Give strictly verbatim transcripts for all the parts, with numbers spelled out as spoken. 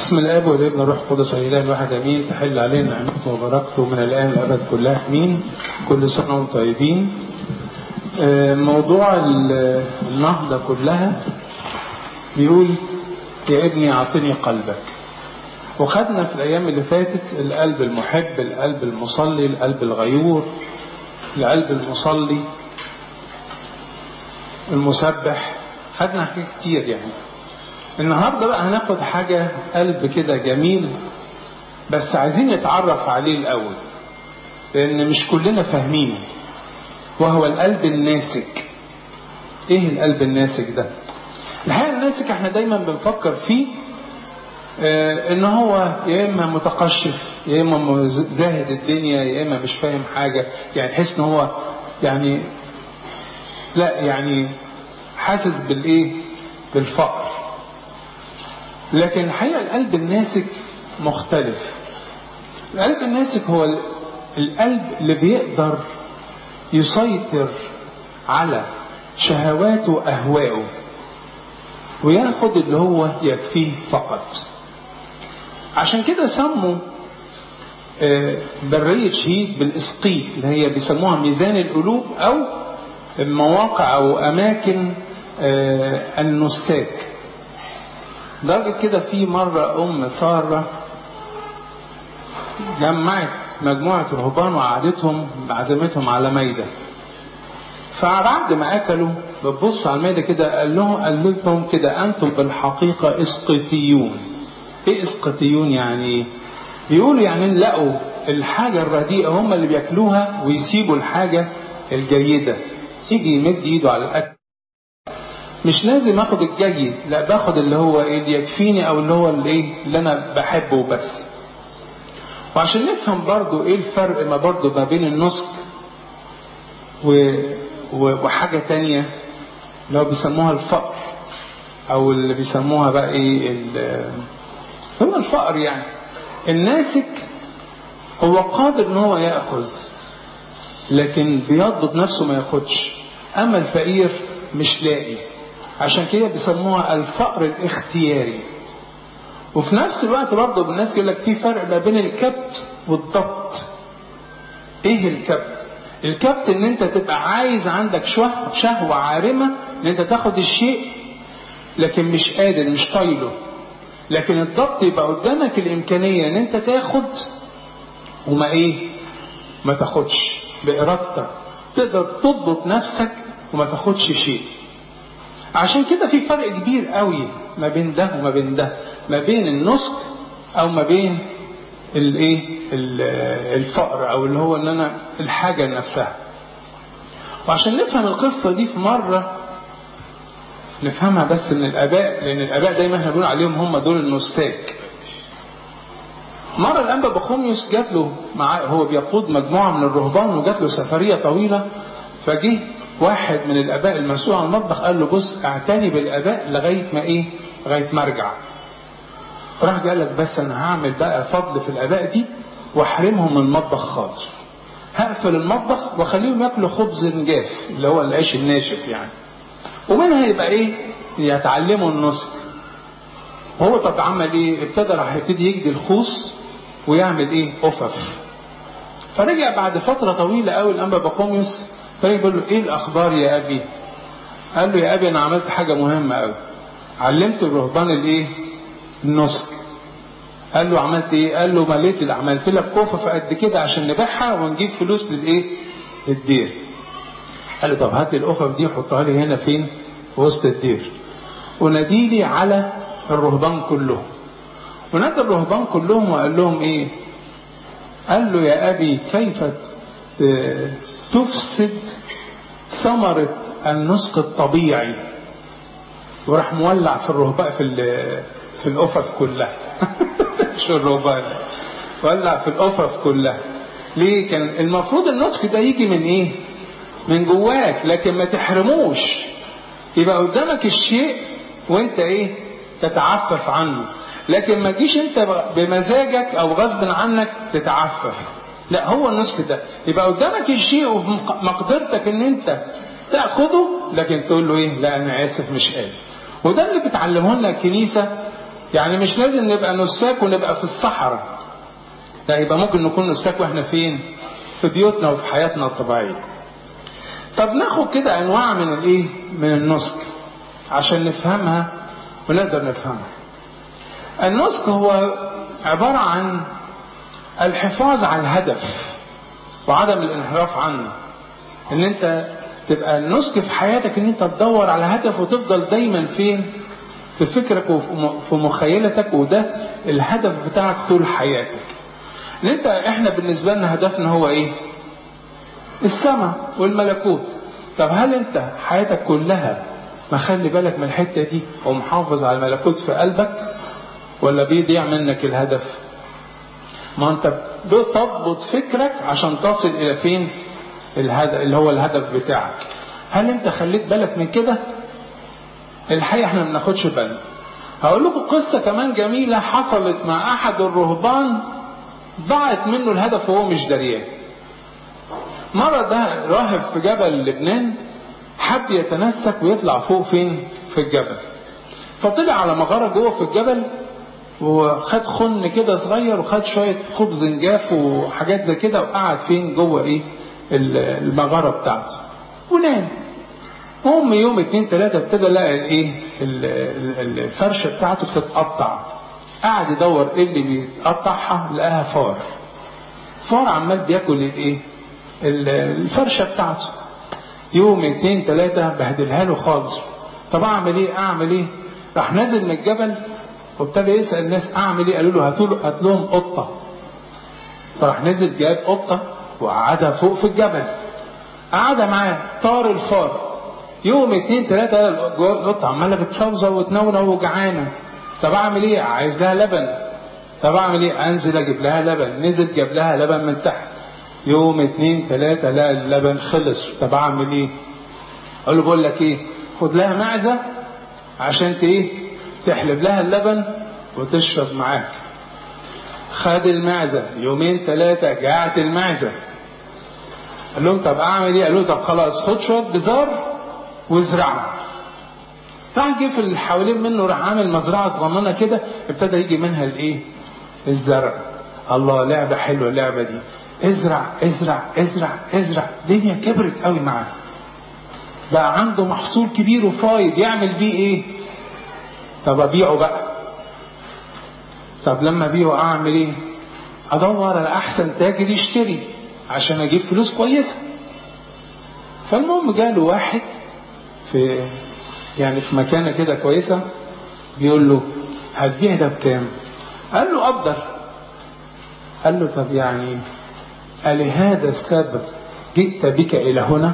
بسم الاب والابن والروح القدس الاله الواحد امين. تحل علينا نعمته وبركته من الان والابد كلها امين. كل سنه وانتم طيبين. موضوع النهضه كلها بيقول يا ابني اعطني قلبك. وخدنا في الايام اللي فاتت القلب المحب، القلب المصلي، القلب الغيور، القلب المصلي المسبح. خدنا حاجات كتير يعني. النهاردة بقى هناخد حاجة قلب كده جميل، بس عايزين نتعرف عليه الأول لأن مش كلنا فاهمينه، وهو القلب الناسك. إيه القلب الناسك ده؟ الحقيقة الناسك احنا دايما بنفكر فيه اه إن هو يا إما متقشف، يا إما زاهد الدنيا، يا إما مش فاهم حاجة، يعني تحس إن هو يعني لا يعني حاسس بالإيه؟ بالفقر. لكن الحقيقة القلب الناسك مختلف. القلب الناسك هو القلب اللي بيقدر يسيطر على شهواته وأهواءه وياخد اللي هو يكفيه فقط. عشان كده سموا برية شهيد بالإسقيط، اللي هي بيسموها ميزان القلوب أو مواقع أو أماكن النساك. درجة كده في مرة أم سارة جمعت مجموعة رهبان وقعدتهم بعزمتهم على ميدة. فبعد ما أكلوا ببص على الميدة كده قال لهم قال لهم كده أنتم بالحقيقة إسقيطيون. إيه إسقيطيون يعني؟ بيقولوا يعني لقوا الحاجة الرديئة هم اللي بياكلوها ويسيبوا الحاجة الجيدة. تيجي يمد إيده على الأكل مش لازم اخد الجيد، لا باخد اللي هو ايه اللي يكفيني او اللي هو اللي ايه اللي انا بحبه بس. وعشان نفهم برضو ايه الفرق ما برضو ما بين النسك و... وحاجة تانية اللي هو بيسموها الفقر، او اللي بيسموها بقى ايه ال... هو الفقر. يعني الناسك هو قادر ان هو يأخذ لكن بيضبط نفسه ما ياخدش، اما الفقير مش لاقي. عشان كده بيسموها الفقر الاختياري. وفي نفس الوقت برضه بالناس يقول لك في فرق ما بين الكبت والضبط. ايه الكبت؟ الكبت ان انت تبقى عايز عندك شهوة عارمة ان انت تاخد الشيء لكن مش قادر، مش طايله. لكن الضبط يبقى قدامك الامكانية ان انت تاخد وما ايه ما تاخدش بإرادتك، تقدر تضبط نفسك وما تاخدش شيء. عشان كده في فرق كبير قوي ما بين ده وما بين ده، ما بين النسك او ما بين الايه الفقر او اللي هو ان انا الحاجه نفسها. وعشان نفهم القصه دي في مره نفهمها بس من الاباء، لان الاباء دايما احنا بنقول عليهم هم دول النساك. مره الانبا بخوميوس جات له مع هو بيقود مجموعه من الرهبان وجات له سفريه طويله، فجه واحد من الاباء المسؤول عن المطبخ قال له بص اعتني بالاباء لغايه ما ايه لغايه ما ارجع. فراح قال لك بس انا هعمل بقى فضل في الاباء دي واحرمهم من المطبخ خالص، هقفل المطبخ واخليهم ياكلوا خبز جاف اللي هو العيش الناشف يعني، ومنها يبقى ايه يتعلموا النسك. وهو طب عمل ايه؟ ابتدى راح يبتدي يجدي الخوص ويعمل ايه أفف. فرجع بعد فتره طويله قوي الانبا بخوميوس فيقول له ايه الاخبار يا ابي؟ قال له يا ابي انا عملت حاجه مهمه قوي، علمت الرهبان الايه النسك. قال له عملت ايه؟ قال له مليت عملت لك كوفه في قد كده عشان نبيعها ونجيب فلوس للايه للدير. قال له طب هات لي الأفف دي وحطها لي هنا فين في وسط الدير وناديلي على الرهبان كلهم. ونادى الرهبان كلهم وقال لهم ايه؟ قال له يا ابي كيف تفسد ثمرة النسك الطبيعي. وراح مولع في الرهبان في في الأفف كلها شو الرهبان ولع في الأفف كلها. ليه؟ كان المفروض النسك ده يجي من ايه؟ من جواك، لكن ما تحرموش. يبقى قدامك الشيء وانت ايه تتعفف عنه، لكن ما تجيش انت بمزاجك او غصب عنك تتعفف. لا، هو النسك ده يبقى قدامك الشيء ومقدرتك ان انت تأخذه، لكن تقول له ايه؟ لا انا اسف مش قادر. وده اللي بتعلمه لنا الكنيسة يعني مش لازم نبقى نساك ونبقى في الصحراء، لا، يبقى ممكن نكون نساك واحنا فين؟ في بيوتنا وفي حياتنا الطبيعية. طب ناخد كده انواع من الايه؟ من النسك عشان نفهمها ونقدر نفهمها. النسك هو عبارة عن الحفاظ على الهدف وعدم الانحراف عنه. ان انت تبقى النسك في حياتك ان انت تدور على هدف وتفضل دايما فين؟ في فكرك وفي مخيلتك، وده الهدف بتاعك طول حياتك. ان انت احنا بالنسبة لنا هدفنا هو ايه؟ السماء والملكوت. طب هل انت حياتك كلها مخلي بالك من الحتة دي ومحافظ على الملكوت في قلبك، ولا بيضيع منك الهدف؟ ما انت تضبط فكرك عشان تصل الى فين؟ الهدف اللي هو الهدف بتاعك. هل انت خليت بالك من كده؟ الحقيقة احنا ما بناخدش بالنا. هقول لكم قصة كمان جميلة حصلت مع احد الرهبان، ضاعت منه الهدف وهو مش دريان. مرة ده راهب في جبل لبنان حب يتنسك ويطلع فوق فين؟ في الجبل. فطلع على مغارة جوه في الجبل وخد خن كده صغير وخد شوية خبز نجاف وحاجات زي كده وقعد فين؟ جوه ايه؟ المغارة بتاعته ونام. هم يوم اتنين تلاتة ابتدى لقى الايه؟ الفرشة بتاعته بتتقطع. قعد يدور ايه اللي بيتقطعها، لقاها فار. فار عمال بياكل الايه؟ الفرشة بتاعته. يوم اتنين تلاتة بهدلها له خالص. طب اعمل ايه؟ اعمل ايه؟ راح نازل من الجبل وابتدى يسأل الناس اعمل ايه؟ قالوا له هاتوا هات لهم قطة. فراح نزل جاب قطة وقعدها فوق في الجبل. قعدها معاه. طار الفار. يوم اتنين تلاتة القطة عمالة بتصوصو وتنونو وجعانة. طب اعمل ايه؟ عايز لها لبن. طب اعمل ايه؟ انزل اجيب لها لبن. نزل جاب لها لبن من تحت. يوم اتنين تلاتة لا اللبن خلص. طب اعمل ايه؟ اقول له بقول لك ايه؟ خد لها معزة عشان ايه؟ تحلب لها اللبن وتشرب معاك. خد المعزة. يومين ثلاثة جاعت المعزة. قال لهم طب اعمل ايه؟ قالوا طب خلاص خد شوية بزار وازرعها. راح جه في اللي حوالين منه راح عامل مزرعة صغننة كده، ابتدى يجي منها الايه؟ الزرع. الله، لعبة حلوة اللعبة دي. ازرع ازرع ازرع ازرع. الدنيا كبرت قوي معاه. بقى عنده محصول كبير وفايض. يعمل بيه ايه؟ طب ابيعه بقى. طب لما ابيعه اعمل ايه؟ ادور على احسن تاجر يشتري عشان اجيب فلوس كويسة. فالمهم جاله واحد في يعني في مكانة كده كويسة بيقول له هتبيع ده بكام؟ قال له قدر. قال له طب يعني ألهذا السبب جئت بك إلى هنا؟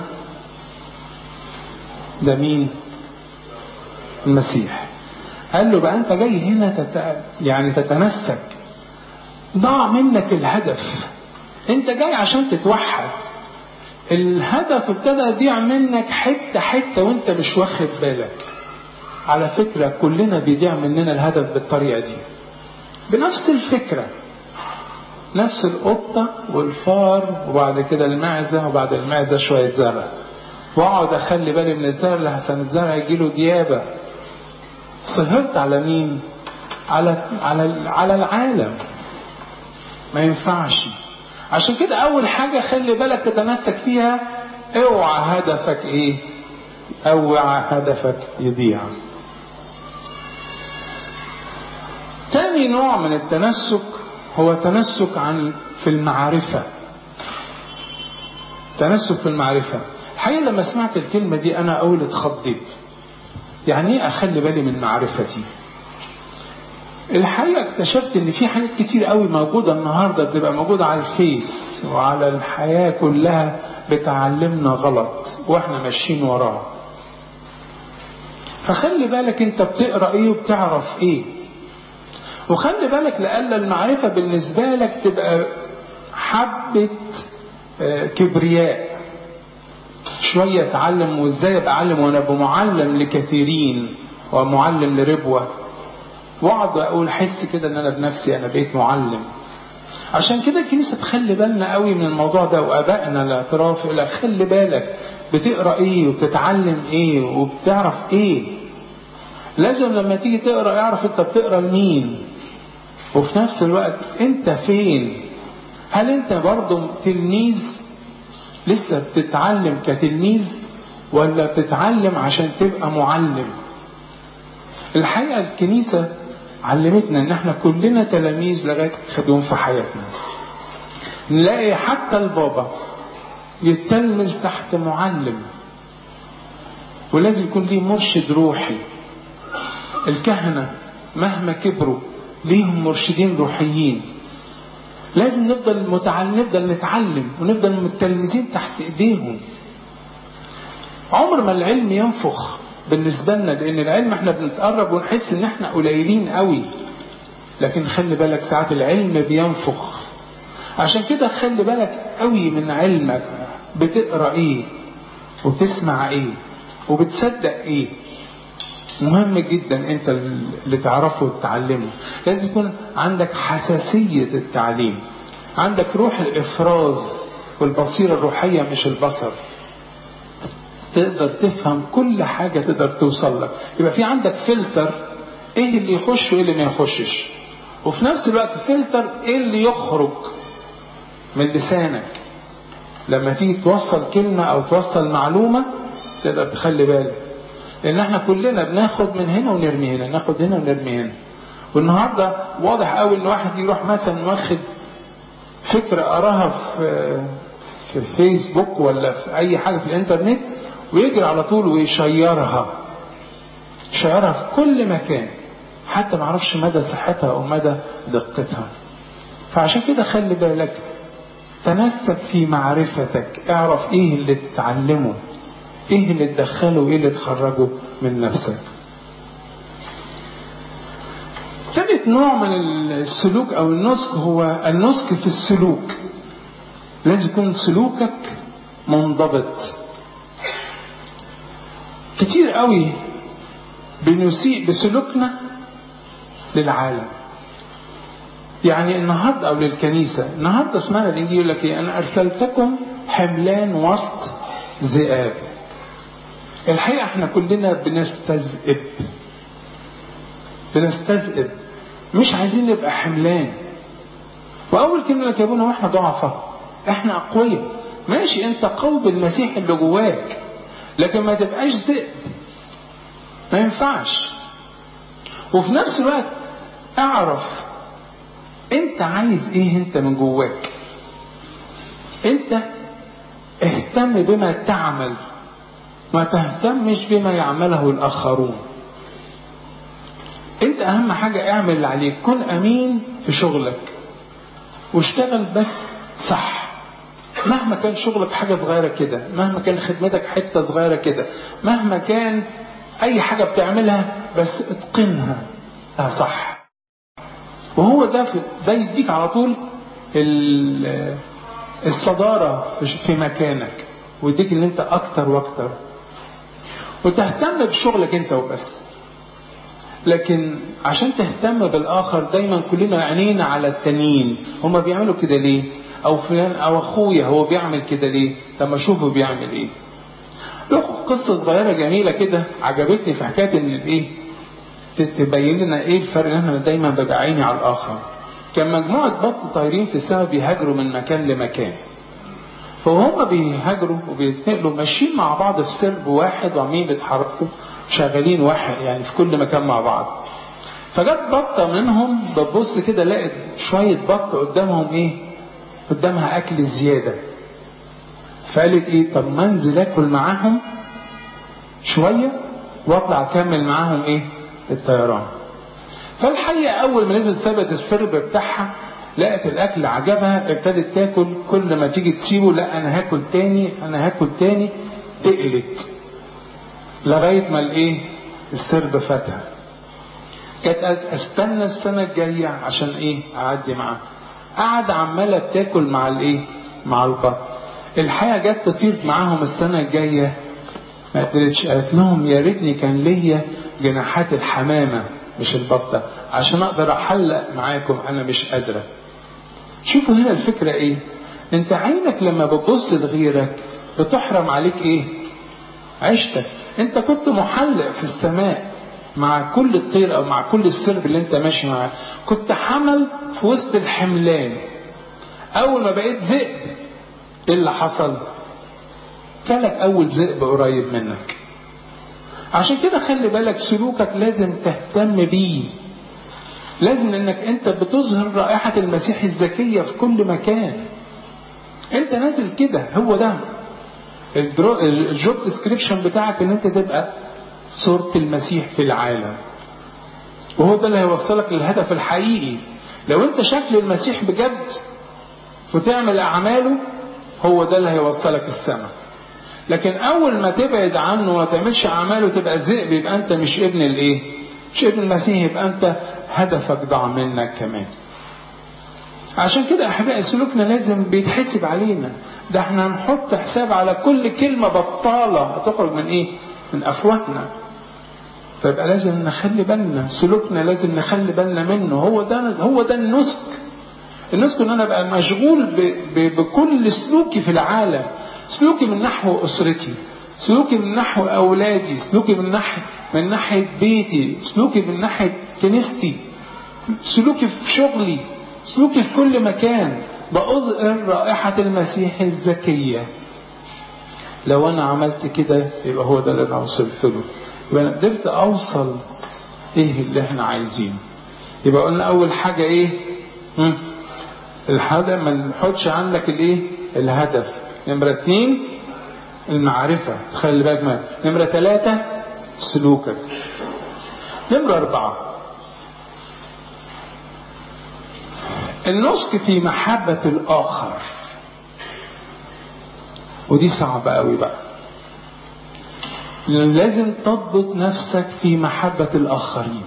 ده مين؟ المسيح. قال له بقى أنت جاي هنا تت... يعني تتنسك، ضاع منك الهدف. أنت جاي عشان تتوحد. الهدف ابتدى يضيع منك حتة حتة وأنت مش واخد بالك. على فكرة كلنا بيضيع مننا الهدف بالطريقة دي. بنفس الفكرة، نفس القطة والفار وبعد كده المعزة وبعد المعزة شوية زرع. واقعد اخلي بالي من الزرع لحسن الزرع يجيله ديابة. سهرت على مين؟ على على على العالم. ما ينفعش. عشان كده اول حاجة خلي بالك تتمسك فيها، اوعى هدفك ايه؟ اوعى هدفك يضيع. تاني نوع من التنسك هو تنسك عن في المعرفة. تنسك في المعرفة. الحقيقة لما سمعت الكلمة دي أنا أول اتخضيت. يعني إيه أخلي بالي من معرفتي؟ الحقيقة اكتشفت إن في حاجات كتير قوي موجودة النهاردة بتبقى موجودة على الفيس وعلى الحياة كلها بتعلمنا غلط وإحنا ماشيين وراها. فخلي بالك أنت بتقرأ إيه وبتعرف إيه. وخلي بالك لألا المعرفة بالنسبة لك تبقى حبة كبرياء. شوية اتعلم وازاي ابقى اعلم وانا بمعلم لكثيرين ومعلم لربوة. واقعد اقول حس كده ان انا بنفسي انا بقيت معلم. عشان كده الكنيسة تخلي بالنا قوي من الموضوع ده، وابائنا الاعتراف الى خلي بالك بتقرأ ايه وبتتعلم ايه وبتعرف ايه. لازم لما تيجي تقرأ اعرف انت بتقرأ لمين، وفي نفس الوقت انت فين. هل انت برضو تلميذ لسه بتتعلم كتلميذ، ولا بتتعلم عشان تبقى معلم؟ الحقيقة الكنيسة علمتنا ان احنا كلنا تلاميذ لغاية خدوم في حياتنا. نلاقي حتى البابا يتلمذ تحت معلم، ولازم يكون ليه مرشد روحي. الكهنة مهما كبروا ليهم مرشدين روحيين. لازم نفضل متعلم، نفضل نتعلم ونفضل متلمذين تحت ايديهم. عمر ما العلم ينفخ بالنسبة لنا، لان العلم احنا بنتقرب ونحس ان احنا قليلين قوي، لكن خلي بالك ساعات العلم بينفخ. عشان كده خلي بالك قوي من علمك، بتقرأ ايه وبتسمع ايه وبتصدق ايه. مهم جدا انت اللي تعرفه وتتعلمه. لازم يكون عندك حساسية التعليم، عندك روح الافراز والبصيرة الروحية مش البصر. تقدر تفهم كل حاجة، تقدر توصل لك. يبقى في عندك فلتر ايه اللي يخش وايه اللي ما يخشش، وفي نفس الوقت فلتر ايه اللي يخرج من لسانك. لما تيجي توصل كلمة او توصل معلومة تقدر تخلي بالك، لان احنا كلنا بناخد من هنا ونرمي هنا، ناخد هنا ونرمي هنا. والنهاردة واضح قوي ان واحد يروح مثلا واخد فكرة اراها في في فيسبوك ولا في اي حاجة في الانترنت، ويجري على طول ويشيرها يشيرها في كل مكان، حتى ما عرفش مدى صحتها او مدى دقتها. فعشان كده خلي بالك، تنسب في معرفتك، اعرف ايه اللي تتعلمه، ايه اللي تدخله وايه اللي تخرجه من نفسك. ثالث نوع من السلوك او النسك هو النسك في السلوك. لازم يكون سلوكك منضبط. كتير قوي بنسيء بسلوكنا للعالم. يعني النهارده او للكنيسه، النهارده سمعنا الانجيل يقول لك ايه؟ انا ارسلتكم حملان وسط ذئاب. الحقيقه احنا كلنا بنستذئب بنستذئب مش عايزين نبقى حملان. واول كلمه لك يا ابونا واحنا ضعفاء، احنا اقوياء. ماشي، انت قوي بالمسيح اللي جواك، لكن ما تبقاش ذئب، ما ينفعش. وفي نفس الوقت اعرف انت عايز ايه انت من جواك. انت اهتم بما تعمل، ما تهتمش بما يعمله الاخرون. انت اهم حاجة اعمل اللي عليك، كن امين في شغلك واشتغل بس صح. مهما كان شغلك حاجة صغيرة كده، مهما كان خدمتك حتة صغيرة كده، مهما كان اي حاجة بتعملها بس اتقنها صح. وهو ده ده يديك على طول الصدارة في مكانك، ويديك ان انت اكتر واكتر، وتهتم بشغلك انت وبس. لكن عشان تهتم بالاخر دايما كلنا عينينا على التانيين، هما بيعملوا كده ليه؟ او فلان او اخويا هو بيعمل كده ليه؟ طب ما اشوفه بيعمل ايه. له قصة صغيرة جميلة كده عجبتني في حكاية ان الايه تبين لنا ايه الفرق ان احنا دايما ببقى عيني على الاخر. كان مجموعة بط طايرين في السماء بيهاجروا من مكان لمكان، فهم بيهاجروا وبيتنقلوا ماشيين مع بعض في سرب واحد وعمالين بيتحركوا شغالين واحد يعني في كل مكان مع بعض. فجت بطة منهم بتبص كده لقت شوية بط قدامهم ايه؟ قدامها اكل زيادة. فقالت ايه؟ طب ما انزل اكل معاهم شوية واطلع اكمل معاهم ايه؟ الطيران. فالحقيقة اول ما نزل سابت السرب بتاعها لقت الاكل عجبها، ابتدت تاكل. كل ما تيجي تسيبه لا انا هاكل تاني انا هاكل تاني، تقلت لغاية ما الايه؟ السرب فاتها. كانت استنى السنة الجاية عشان ايه؟ اعدي معاها. قعد عمالة تاكل مع الايه؟ مع البط. الحقيقة جت تطير معاهم السنة الجاية ما قدرتش. قالت لهم يا ريتني كان ليا جناحات الحمامة مش البطة عشان اقدر احلق معاكم، انا مش قادرة. شوفوا هنا الفكرة ايه؟ انت عينك لما بتبص لغيرك بتحرم عليك ايه؟ عشتك. انت كنت محلق في السماء مع كل الطير أو مع كل السرب اللي انت ماشي معاه، كنت حمل في وسط الحملان. أول ما بقيت ذئب ايه اللي حصل؟ كلك أول ذئب قريب منك. عشان كده خلي بالك سلوكك لازم تهتم بيه، لازم انك انت بتظهر رائحة المسيح الزكية في كل مكان. انت نازل كده، هو ده الجوب ديسكريبشن بتاعك، ان انت تبقى صورة المسيح في العالم، وهو ده اللي هيوصلك للهدف الحقيقي. لو انت شكل المسيح بجد وتعمل اعماله، هو ده اللي هيوصلك السماء. لكن اول ما تبعد عنه وما تعملش اعماله تبقى ذئب، يبقى انت مش ابن الايه؟ مش ابن المسيح، يبقى انت هدفك ضاع منك كمان. عشان كده احبائي سلوكنا لازم بيتحسب علينا، ده احنا هنحط حساب على كل كلمة بطالة هتخرج من ايه؟ من افواهنا. فيبقى لازم نخلي بالنا، سلوكنا لازم نخلي بالنا منه. هو ده هو ده النسك. النسك ان انا بقى مشغول ب ب بكل سلوكي في العالم، سلوكي من نحو اسرتي، سلوكي من نحو اولادي، سلوكي من ناحيه من ناحيه بيتي، سلوكي من ناحيه كنيستي، سلوكي في شغلي، سلوكي في كل مكان، بأظهر رائحة المسيح الزكية. لو أنا عملت كده يبقى هو ده اللي أنا وصلت له، يبقى أنا قدرت أوصل إيه اللي إحنا عايزينه. يبقى قلنا أول حاجة إيه؟ هم؟ الحاجة ما نحطش عندك الإيه؟ الهدف. نمرة اتنين المعرفة، خلي بالك معايا. نمرة ثلاثة سلوكك. نمرة أربعة النسك في محبة الآخر، ودي صعبة قوي بقى. لازم تضبط نفسك في محبة الآخرين.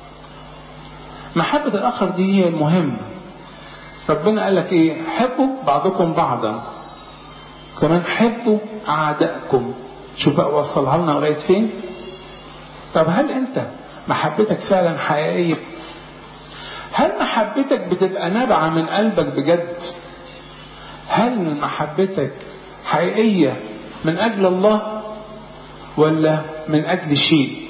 محبة الآخر دي هي المهمة. ربنا قال لك إيه؟ حبوا بعضكم بعضا، كمان حبوا أعدائكم. شوف بقى وصلها لنا لغاية فين. طب هل أنت محبتك فعلا حقيقية؟ هل محبتك بتبقى نابعة من قلبك بجد؟ هل محبتك حقيقية من أجل الله ولا من أجل شيء؟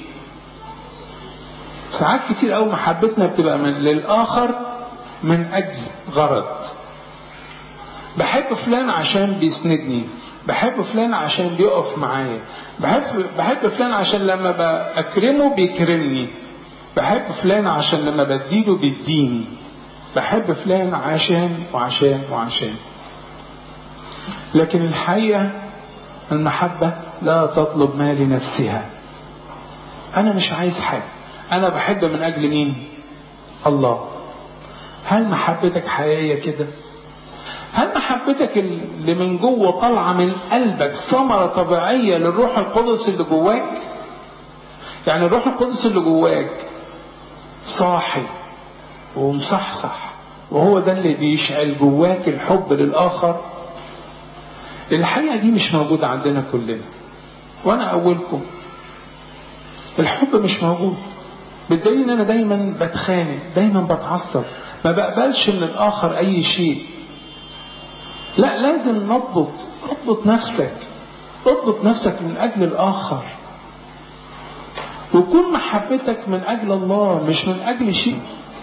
ساعات كتير أوي محبتنا بتبقى من للآخر من أجل غرض. بحب فلان عشان بيسندني، بحب فلان عشان بيقف معايا، بحب بحب فلان عشان لما بأكرمه بيكرمني، بحب فلان عشان لما بديله بيديني، بحب فلان عشان وعشان وعشان. لكن الحقيقة المحبة لا تطلب ما لنفسها. أنا مش عايز حاجة، أنا بحب من أجل مين؟ الله. هل محبتك حقيقية كده؟ هل محبتك اللي من جوه طالعة من قلبك ثمرة طبيعية للروح القدس اللي جواك؟ يعني الروح القدس اللي جواك صاحي ومصحصح، وهو ده اللي بيشعل جواك الحب للآخر. الحقيقة دي مش موجودة عندنا كلنا، وأنا أولكم. الحب مش موجود، بالدليل إن أنا دايما بتخانق، دايما بتعصب، ما بقبلش من الآخر أي شيء. لا، لازم نضبط اضبط نفسك، اضبط نفسك من أجل الآخر، وكون محبتك من أجل الله مش من أجل شيء،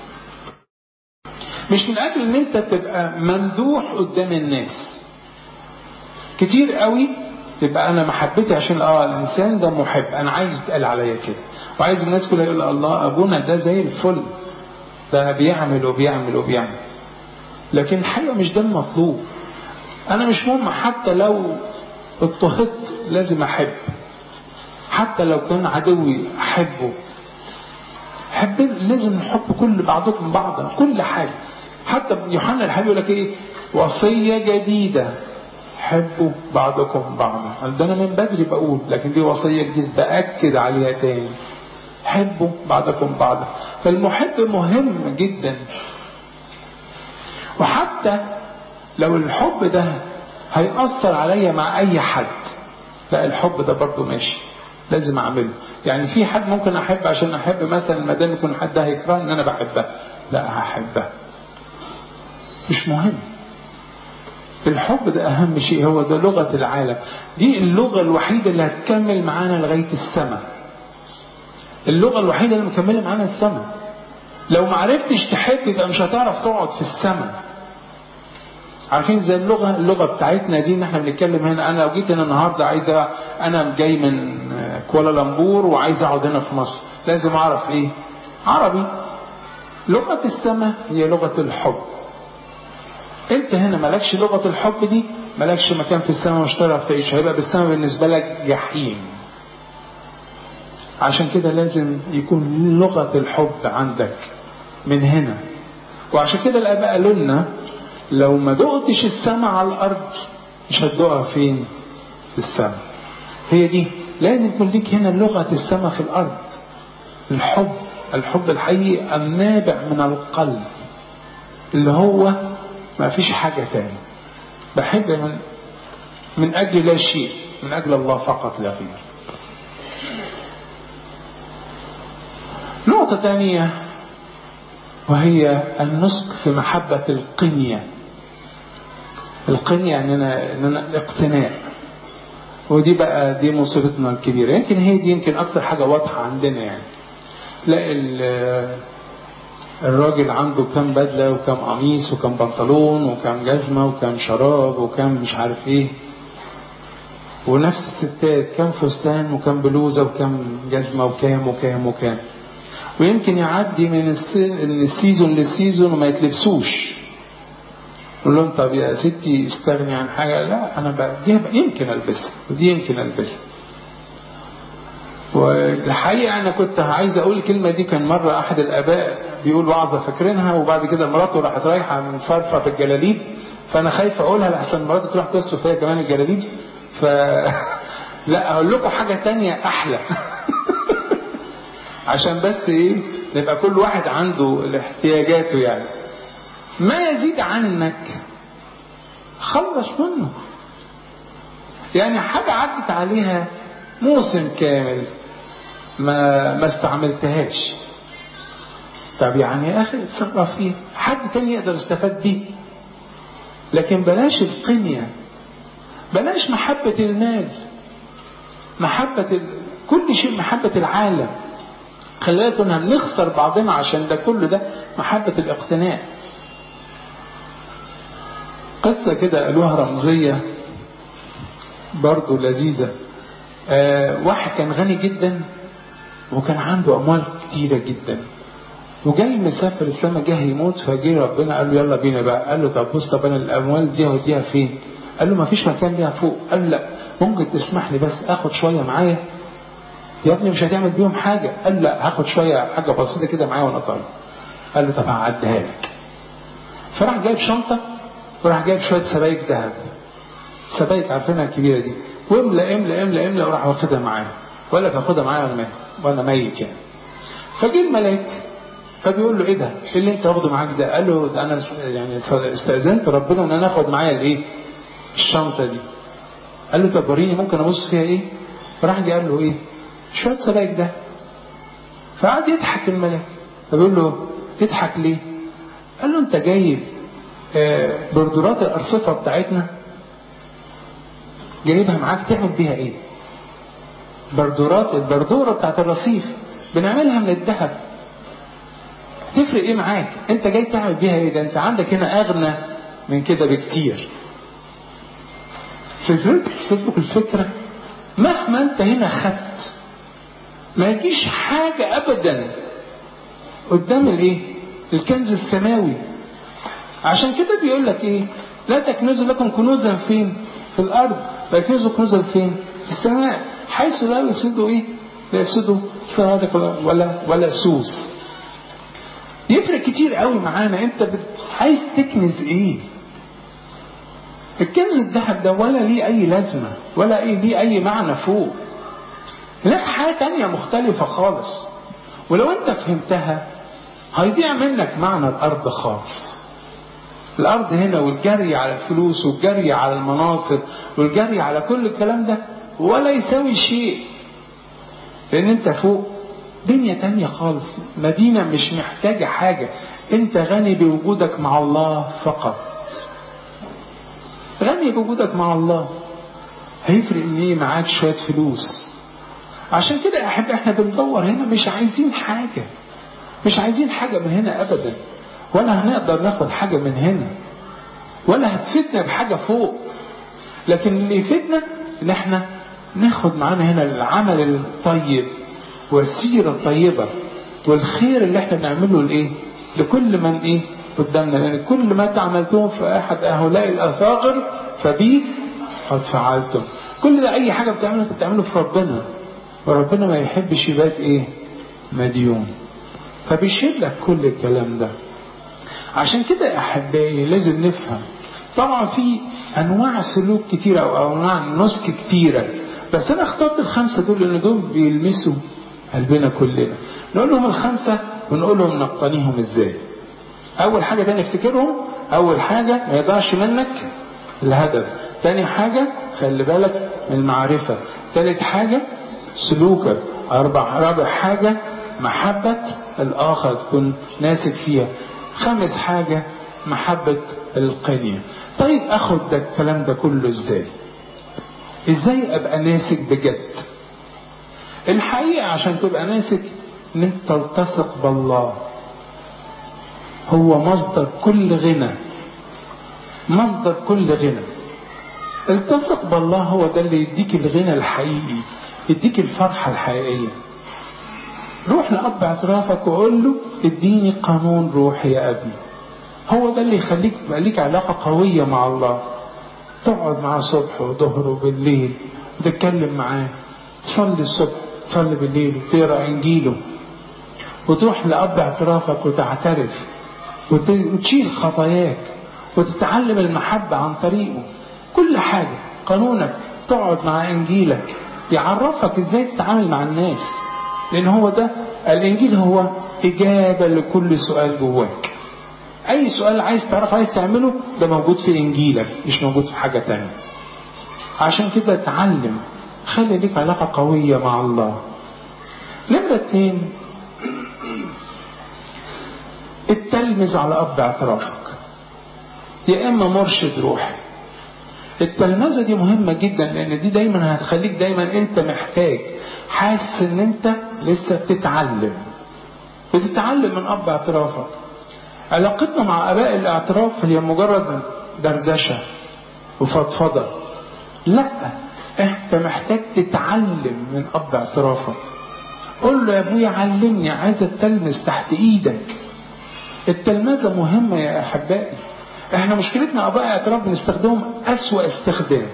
مش من أجل ان انت تبقى ممدوح قدام الناس. كتير قوي يبقى انا محبتي عشان اه الانسان ده محب، انا عايز يتقال عليا كده، وعايز الناس كلها يقول الله ابونا ده زي الفل، ده بيعمل وبيعمل وبيعمل. لكن الحقيقة مش ده المطلوب. انا مش مهم حتى لو اضطهدت لازم احب، حتى لو كان عدوي احبه. حب لازم نحب كل بعضكم بعضا، كل حاجة. حتى يوحنا الحبيب يقول لك ايه؟ وصية جديدة، حبوا بعضكم بعضا. ده انا من بدري بقول، لكن دي وصية جديدة بأكد عليها تاني، حبوا بعضكم بعضا. فالمحب مهم جدا. وحتى لو الحب ده هيأثر عليا مع اي حد، لا الحب ده برضو ماشي، لازم اعمله. يعني في حد ممكن احب عشان احب مثلا، ما دام يكون حد هيكره ان انا بحبه، لا هحبه، مش مهم. الحب ده اهم شيء، هو ده لغة العالم، دي اللغة الوحيدة اللي هتكمل معانا لغاية السماء. اللغة الوحيدة اللي مكملة معانا السماء. لو ما عرفتش تحب يبقى مش هتعرف تقعد في السماء. عارفين زي اللغة اللغة بتاعتنا دي ان احنا بنتكلم هنا. انا لو جيت هنا النهارده عايز، انا جاي من كوالالمبور وعايز اقعد هنا في مصر، لازم اعرف ايه؟ عربي. لغة السماء هي لغة الحب. انت هنا مالكش لغة الحب دي، مالكش مكان في السماء مش هتعرف تعيش، هيبقى بالسماء بالنسبة لك جحيم. عشان كده لازم يكون لغة الحب عندك من هنا. وعشان كده الآباء قالوا لنا لو ما دقتش السماء على الأرض مش هتدوقها فين؟ في السماء. هي دي لازم يكون ليك هنا لغة السماء في الأرض. الحب، الحب الحقيقي النابع من القلب، اللي هو ما فيش حاجة تاني. بحب من, من أجل لا شيء، من أجل الله فقط لا غير. نقطة ثانية وهي النسك في محبة القنية. القنية يعني أننا الاقتناء. ودي بقى دي مصيبتنا الكبيرة. يمكن هي دي يمكن أكثر حاجة واضحة عندنا. يعني تلاقي الراجل عنده كم بدلة وكم قميص وكم بنطلون وكم جزمة وكم شراب وكم مش عارف ايه، ونفس الستات كم فستان وكم بلوزة وكم جزمة وكام وكام وكام، ويمكن يعدي من السيزون للسيزون وما يتلبسوش. يقول لهم طب يا ستي استغني عن حاجة. لا أنا بقى دي يمكن ألبسها ودي يمكن ألبسها. والحقيقة أنا كنت عايز أقول الكلمة دي. كان مرة أحد الآباء بيقول وعظة فاكرينها، وبعد كده مراته راحت رايحة من صرفة في الجلاليب، فأنا خايف أقولها لحسن مراته تروح تصرف فيها كمان الجلاليب. ف لا أقول لكم حاجة تانية أحلى عشان بس إيه نبقى كل واحد عنده احتياجاته. يعني ما يزيد عنك خلص منه. يعني حاجة عدت عليها موسم كامل ما ما استعملتهاش، طب يعني يا أخي اتصرف فيه، حد تاني يقدر يستفاد بيه. لكن بلاش القنية، بلاش محبة المال، محبة ال... كل شيء، محبة العالم. خلينا كنا بنخسر بعضنا عشان ده كله ده محبة الاقتناء. قصة كده قالوها رمزية برضو لذيذة. آه واحد كان غني جدا وكان عنده أموال كتيرة جدا، وجاي مسافر السما، جه يموت، فجي ربنا قال له يلا بينا بقى. قال له طب بص، طب انا الاموال دي هوديها فين؟ قال له ما فيش مكان ليها فوق. قال له لا، ممكن تسمح لي بس اخد شويه معايا؟ يا ابني مش هتعمل بيهم حاجه. قال له لا، هاخد شويه حاجه بسيطه كده معايا وانا طالع. قال له طب هعديها لك. فراح جايب شنطه وراح جايب شويه سبايك ذهب، سبايك عارفينها الكبيره دي، واملى املى املى املى وراح واخدها معاه. ولا باخدها معايا وانا ميت وانا ميت يعني. فجي الملاك فبيقول له ايه ده؟ ايه اللي انت واخده معاك ده؟ قال له ده انا يعني استأذنت ربنا ان انا اخد معايا الايه؟ الشنطه دي. قال له طب وريني ممكن ابص فيها ايه؟ فراح جه قال له ايه؟ شويه سبايك ده. فقعد يضحك الملاك، فبيقول له تضحك ليه؟ قال له انت جايب آه بردورات الارصفه بتاعتنا جايبها معاك تعمل بيها ايه؟ بردورات، البردوره بتاعت الرصيف بنعملها من الذهب، تفرق ايه معاك؟ انت جاي تعمل بيها ايه؟ ده انت عندك هنا اغنى من كده بكتير. في الفكرة مهما انت هنا خدت ما يجيش حاجة ابدا قدام الايه؟ الكنز السماوي. عشان كده بيقول لك ايه؟ لا تكنزوا لكم كنوزا فين؟ في الارض، لا تكنزوا كنوزا فين؟ في السماء، حيث لا يفسدوا ايه؟ لا يفسدوا سوادك ولا ولا سوس. يفرق كتير قوي معانا. انت بت... عايز تكنز ايه؟ الكنز الذهب ده ولا ليه اي لازمة ولا ايه ليه اي معنى فوق. هناك حاجة تانية مختلفة خالص، ولو انت فهمتها هيضيع منك معنى الارض خالص. الارض هنا والجري على الفلوس والجري على المناصب والجري على كل الكلام ده ولا يساوي شيء، لان انت فوق دنيا تانية خالص، مدينة مش محتاجة حاجة. انت غني بوجودك مع الله فقط، غني بوجودك مع الله. هيفرق ان ايه معاك شوية فلوس، عشان كده يا أحب احنا بندور هنا، مش عايزين حاجة، مش عايزين حاجة من هنا أبدا، ولا هنقدر ناخد حاجة من هنا، ولا هتفيدنا بحاجة فوق. لكن اللي يفيدنا ان احنا ناخد معانا هنا العمل الطيب والسيرة الطيبة والخير اللي احنا بنعمله لايه؟ لكل من ايه قدامنا. لان يعني كل ما تعملتم في احد هؤلاء الاصاغر فبي قد فعلتم. كل ده اي حاجة بتعملها بتعمله في ربنا، وربنا ما يحبش يبات ايه؟ مديون. فبيشيل لك كل الكلام ده. عشان كده يا احبائي لازم نفهم. طبعا في انواع سلوك كتيرة او انواع نسك كتيرة، بس انا اخترت الخمسة دول لان دول بيلمسوا قلبنا كلنا. نقول لهم الخمسة ونقول لهم نقتنيهم ازاي. اول حاجة تاني افتكرهم. اول حاجة ما يضيعش منك الهدف. تاني حاجة خلي بالك من المعرفة. تالت حاجة سلوكك. اربع رابع حاجة محبة الاخر تكون ناسك فيها. خامس حاجة محبة القنية. طيب اخد ده الكلام ده كله ازاي؟ ازاي ابقى ناسك بجد؟ الحقيقة عشان تبقى ناسك ان انت تلتصق بالله، هو مصدر كل غنى، مصدر كل غنى. التصق بالله هو ده اللي يديك الغنى الحقيقي، يديك الفرحة الحقيقية. روح لأب اعترافك وقول له اديني قانون روحي يا ابني. هو ده اللي يخليك يبقى ليك علاقة قوية مع الله. تقعد معاه صبح وظهر وبالليل وتتكلم معاه، تصلي الصبح تصلي بالليل وتقرا انجيله، وتروح لأب اعترافك وتعترف وتشيل خطاياك وتتعلم المحبة عن طريقه. كل حاجة قانونك تقعد مع انجيلك يعرفك ازاي تتعامل مع الناس، لان هو ده الانجيل، هو اجابة لكل سؤال جواك. اي سؤال عايز تعرف عايز تعمله ده موجود في انجيلك، مش موجود في حاجة تانية. عشان كده اتعلم، خلي ليك علاقة قوية مع الله. نمرة اتنين، التلمذ على اب اعترافك، يا اما مرشد روحي. التلمذة دي مهمة جدا، لان دي دايما هتخليك دايما انت محتاج، حاسس ان انت لسه بتتعلم بتتعلم من اب اعترافك. علاقتنا مع اباء الاعتراف هي مجرد دردشة وفضفضة، لا، انت محتاج تتعلم من اب اعترافك. قول له يا ابويا علمني، عايز التلمذ تحت ايدك. التلمذة مهمة يا احبائي. احنا مشكلتنا اباء اعتراف بنستخدمهم اسوأ استخدام.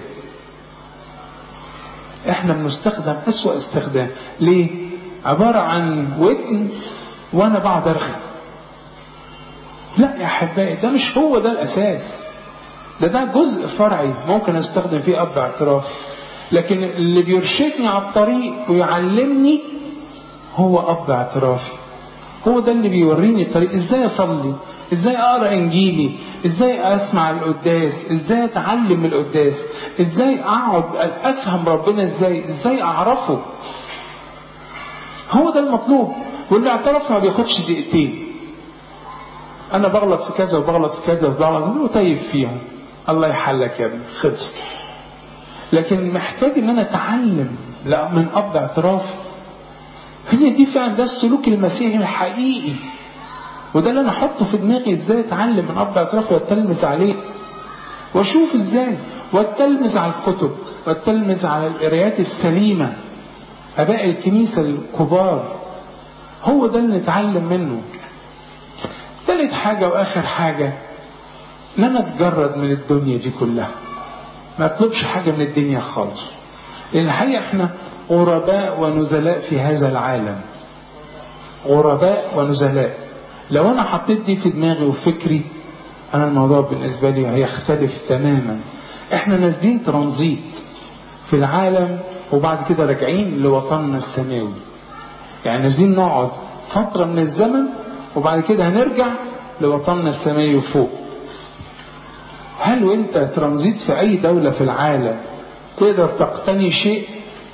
احنا بنستخدم اسوأ استخدام. ليه؟ عبارة عن ودن وانا بعد ارخي. لا يا احبائي، ده مش هو ده الاساس. ده ده جزء فرعي ممكن استخدم فيه اب اعتراف، لكن اللي بيرشدني على الطريق ويعلمني هو اب اعترافي. هو ده اللي بيوريني الطريق، ازاي اصلي، ازاي اقرا انجيلي، ازاي اسمع القداس، ازاي اتعلم القداس، ازاي اقعد افهم ربنا، ازاي ازاي اعرفه. هو ده المطلوب. واللي اعترف ما بياخدش دقيقتين. انا بغلط في كذا وبغلط في كذا وبغلط وطيب فيهم، الله يحلك يا ابني، خلص. لكن محتاج ان انا اتعلم لا من اب اعتراف. هي دي فعلا ده السلوك المسيحي الحقيقي، وده اللي انا احطه في دماغي، ازاي اتعلم من اب اعتراف واتلمذ عليه، واشوف ازاي، واتلمذ على الكتب، واتلمذ على القرايات السليمه، اباء الكنيسه الكبار. هو ده اللي نتعلم منه. ثالث حاجه واخر حاجه، ان انا اتجرد من الدنيا دي كلها، ما اطلبش حاجه من الدنيا خالص. لان الحقيقه احنا غرباء ونزلاء في هذا العالم، غرباء ونزلاء. لو انا حطيت دي في دماغي وفكري، انا الموضوع بالنسبه لي هيختلف تماما. احنا نازلين ترانزيت في العالم، وبعد كده راجعين لوطننا السماوي. يعني نازلين نقعد فتره من الزمن، وبعد كده هنرجع لوطننا السماوي فوق. هل وانت ترانزيت في اي دولة في العالم تقدر تقتني شيء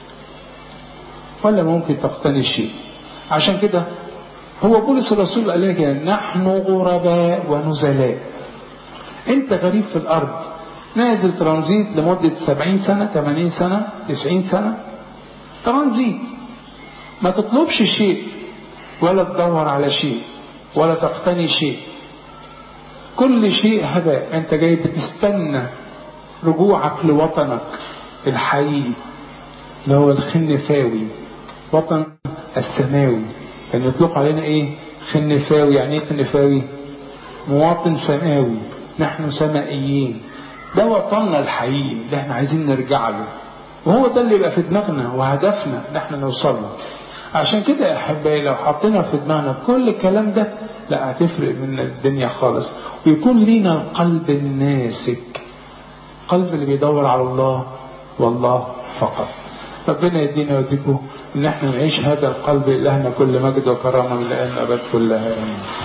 ولا ممكن تقتني شيء؟ عشان كده هو بولس الرسول قال لك نحن غرباء ونزلاء. انت غريب في الارض، نازل ترانزيت لمدة سبعين سنة ثمانين سنة تسعين سنة ترانزيت. ما تطلبش شيء ولا تدور على شيء ولا تقتني شيء، كل شيء هذا انت جاي بتستنى رجوعك لوطنك الحقيقي اللي هو الخنفاوي، وطن السماوي. كان يعني يطلق علينا ايه؟ خنفاوي. يعني ايه خنفاوي؟ مواطن سماوي، نحن سمائيين. ده وطننا الحقيقي اللي احنا عايزين نرجع له، وهو ده اللي يبقى في دماغنا وهدفنا ان احنا نوصل له. عشان كده يا احبائي لو حطينا في دماغنا كل الكلام ده، لا هتفرق من الدنيا خالص، ويكون لينا القلب الناسك، قلب اللي بيدور على الله والله فقط. ربنا يدينا ويديكم ان احنا نعيش هذا القلب. إلهنا كل مجد وكرامه من الان ابد كلها. امين.